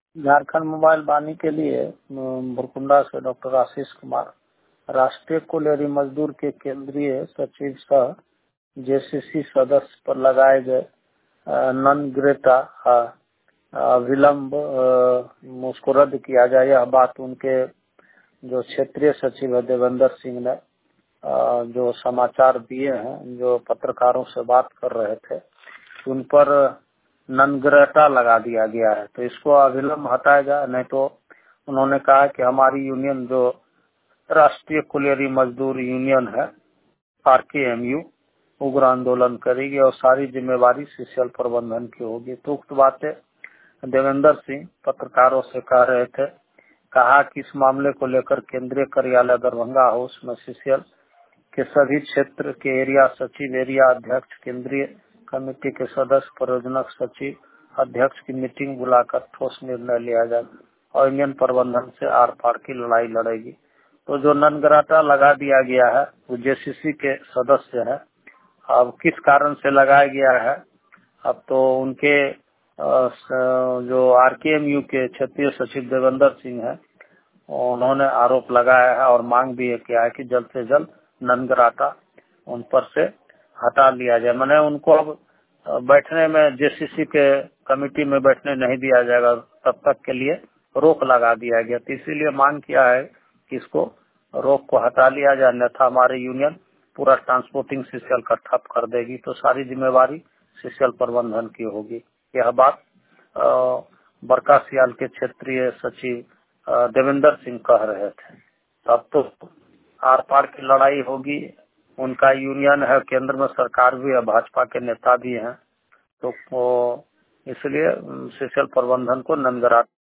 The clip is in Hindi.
झारखंड मोबाइल वाणी के लिए बुरकुंडा से डॉक्टर आशीष कुमार। राष्ट्रीय कोलियरी मजदूर के केंद्रीय सचिव सह जेसीसी सदस्य पर लगाए गए नन ग्रेटा विलम्ब उसको रद्द किया जाए, यह बात उनके जो क्षेत्रीय सचिव है देवेंद्र सिंह ने जो समाचार दिए हैं, जो पत्रकारों से बात कर रहे थे, उन पर ननग्रेटा लगा दिया गया है। तो इसको अविलंब हटाया जाए, नहीं तो उन्होंने कहा कि हमारी यूनियन जो राष्ट्रीय कोलियरी मजदूर यूनियन है RKMU उग्र आंदोलन करेगी और सारी जिम्मेवारी सीसीएल प्रबंधन की होगी। तो उक्त बातें देवेंद्र सिंह पत्रकारों से कह रहे थे। कहा कि इस मामले को लेकर केंद्रीय कार्यालय दरभंगा हाउस में सीसीएल के सभी क्षेत्र के एरिया सचिव, एरिया अध्यक्ष, केंद्रीय कमेटी के सदस्य, परियोजना सचिव, अध्यक्ष की मीटिंग बुलाकर ठोस निर्णय लिया जाए और यूनियन प्रबंधन से आर पार की लड़ाई लड़ेगी। तो जो ननग्राटा लगा दिया गया है वो जेसीसी के सदस्य है। अब किस कारण से लगाया गया है, अब तो उनके जो RKMU के क्षेत्रीय सचिव देवेंद्र सिंह है, उन्होंने आरोप लगाया है और मांग भी किया है कि जल्द से जल्द ननग्राटा उन पर से हटा लिया जाए। मैंने उनको अब बैठने में जेसीसी के कमेटी में बैठने नहीं दिया जाएगा, तब तक के लिए रोक लगा दिया गया। तो इसीलिए मांग किया है कि इसको रोक को हटा लिया जाए, अन्यथा हमारी यूनियन पूरा ट्रांसपोर्टिंग सीसीएल का ठप कर देगी, तो सारी जिम्मेवारी सीसीएल प्रबंधन की होगी। यह बात बरकासियाल के क्षेत्रीय सचिव देवेंद्र सिंह कह रहे थे। तब तो आर पार की लड़ाई होगी। उनका यूनियन है, केंद्र में सरकार भी है, भाजपा के नेता भी हैं, तो इसलिए सीसीएल प्रबंधन को ननग्राटा